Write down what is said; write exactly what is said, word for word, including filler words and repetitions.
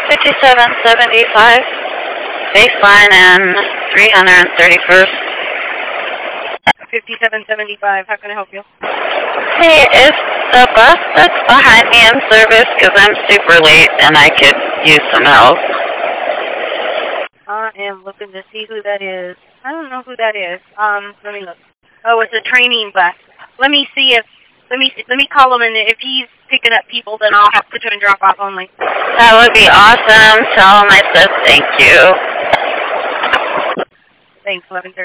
fifty-seven seventy-five, baseline and three hundred thirty-first. fifty-seven seventy-five, how can I help you? Hey, is the bus that's behind me in service? Because I'm super late and I could use some help. I am looking to see who that is. I don't know who that is. Um, let me look. Oh, it's a training bus. Let me see if, let me let me call him, and if he's picking up people, then I'll have to do and drop off only. That would be awesome. Tell him I said thank you. Thanks, eleven thirty.